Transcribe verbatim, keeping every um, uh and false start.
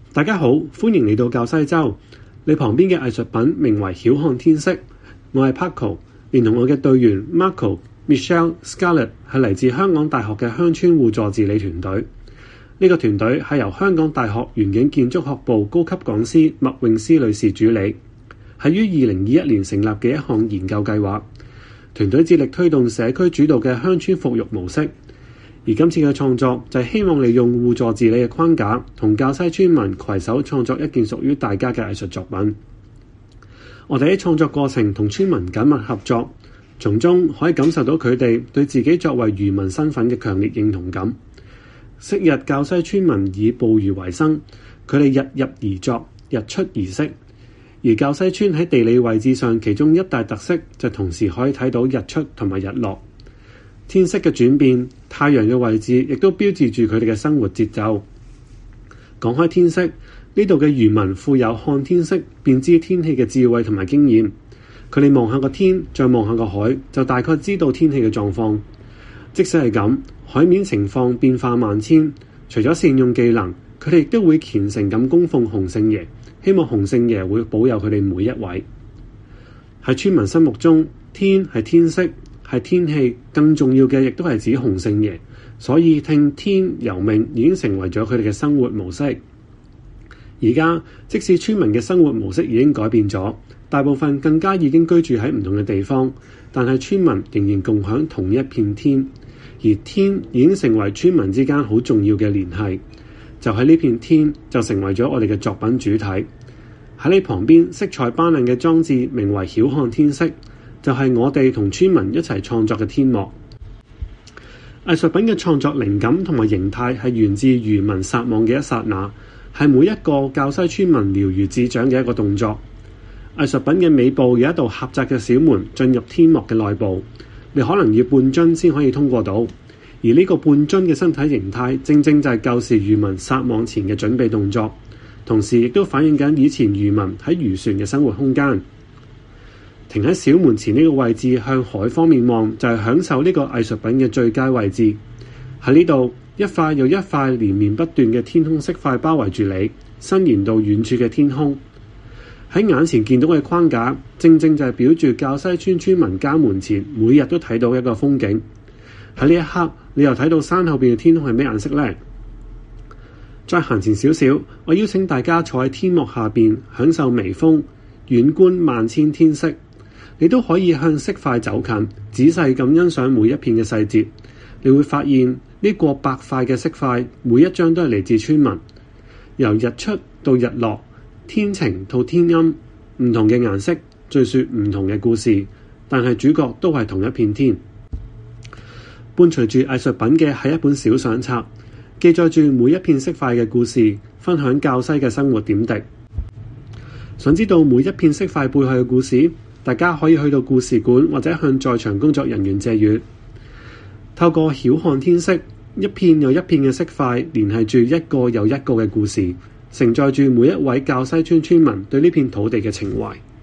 大家好，歡迎嚟到滘西洲。你旁邊嘅藝術品名為曉看天色，我係 Paco， 連同我嘅隊員 Marco、Michelle、Scarlett 係嚟自香港大學嘅鄉村互助治理團隊。呢、這個團隊係由香港大學園景建築學部高級講師麥詠詩女士主理，係於二零二一年成立嘅一項研究計劃。團隊致力推動社區主導嘅鄉村復育模式。而今次嘅創作就係希望利用互助治理嘅框架，同滘西村民攜手創作一件屬於大家嘅藝術作品。我哋喺創作過程同村民緊密合作，從中可以感受到佢哋對自己作為漁民身份嘅強烈認同感。昔日滘西村民以捕魚為生，佢哋日入而作，日出而息。而滘西村喺地理位置上，其中一大特色就同時可以睇到日出同埋日落。天色嘅轉變，太陽嘅位置亦都標誌住佢哋嘅生活節奏。講開天色，呢度嘅漁民富有看天色便知天氣嘅智慧同埋經驗。佢哋望下個天，再望下個海，就大概知道天氣嘅狀況。即使係咁，海面情況變化萬千，除咗善用技能，佢哋亦都會虔誠咁供奉洪聖爺，希望洪聖爺會保佑佢哋每一位。喺村民心目中，天係天色，係天氣，更重要嘅亦都係指洪聖爺，所以聽天由命已經成為咗佢哋嘅生活模式。而家即使村民嘅生活模式已經改變咗，大部分更加已經居住喺唔同嘅地方，但係村民仍然共享同一片天，而天已經成為村民之間好重要嘅聯繫。就喺呢片天就成為咗我哋嘅作品主體。喺你旁邊色彩斑斕嘅裝置名為曉看天色，就係我哋同村民一齊創作嘅天幕。藝術品嘅創作靈感同埋形態係源自漁民撒網嘅一剎那，係每一個滘西村民了如指掌嘅一個動作。藝術品嘅尾部有一道狹窄嘅小門進入天幕嘅內部，你可能要半樽先可以通過到。而呢個半樽嘅身體形態，正正就係舊時漁民撒網前嘅準備動作，同時亦都反映緊以前漁民喺漁船嘅生活空間。停喺小門前呢個位置向海方面望，就係享受呢個藝術品嘅最佳位置。喺呢度，一塊又一塊連綿不斷嘅天空色塊包圍住你，伸延到遠處嘅天空。喺眼前見到嘅框架，正正就係表住滘西村村民家門前每日都睇到一個風景。喺呢一刻，你又睇到山後邊嘅天空係咩顏色呢？再行前少少，我邀請大家坐喺天幕下邊，享受微風，遠觀萬千天色。你都可以向色塊走近，仔細咁欣賞每一片嘅細節。你會發現呢過百塊嘅色塊，每一張都係嚟自村民。由日出到日落，天晴到天陰，唔同嘅顏色，敘說唔同嘅故事，但係主角都係同一片天。伴隨住藝術品嘅係一本小相冊，記載住每一片色塊嘅故事，分享滘西嘅生活點滴。想知道每一片色塊背後嘅故事？大家可以去到故事館或者向在場工作人員借閱。透過曉看天色，一片又一片嘅色塊連繫住一個又一個嘅故事，承載住每一位滘西村村民對呢片土地嘅情懷。